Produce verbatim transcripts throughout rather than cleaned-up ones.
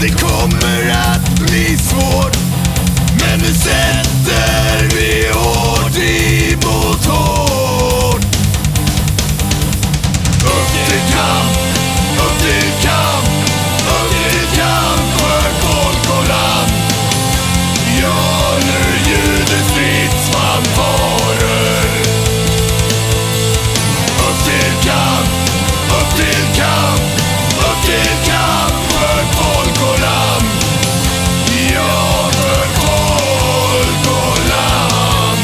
Det kommer att bli svårt, men nu sätter vi hårt emot hårt. Upp till kamp, upp till kamp, upp till kamp för folk och land. Ja, nu ljuder stridsfanfarer. Upp till kamp, upp till kamp, upp till kamp för folk och land. Ja, för folk och land.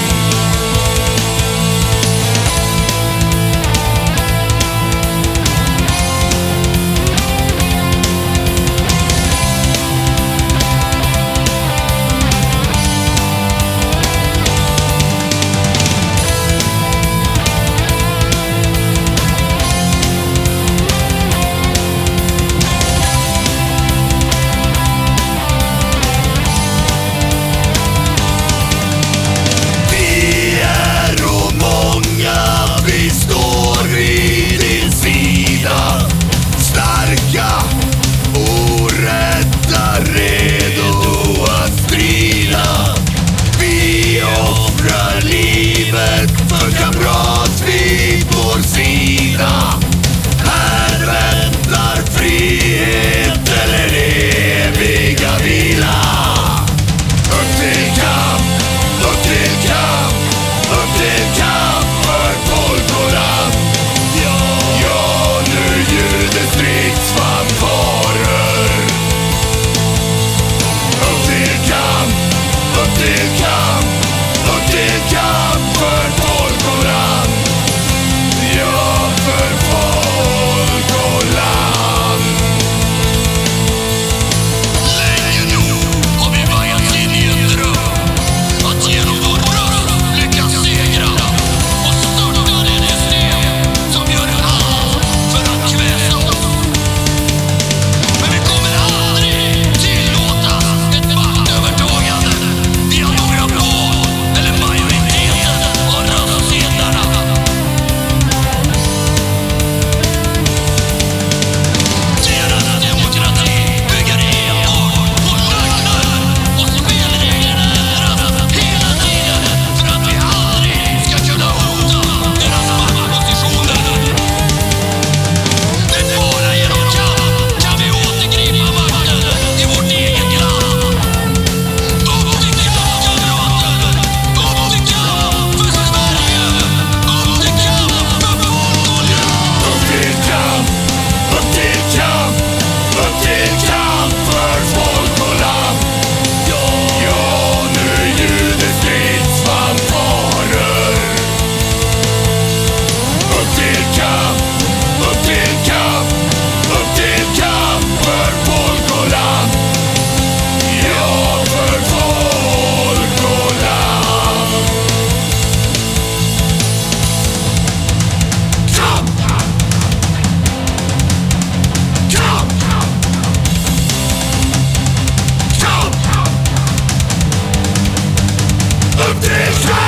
Up this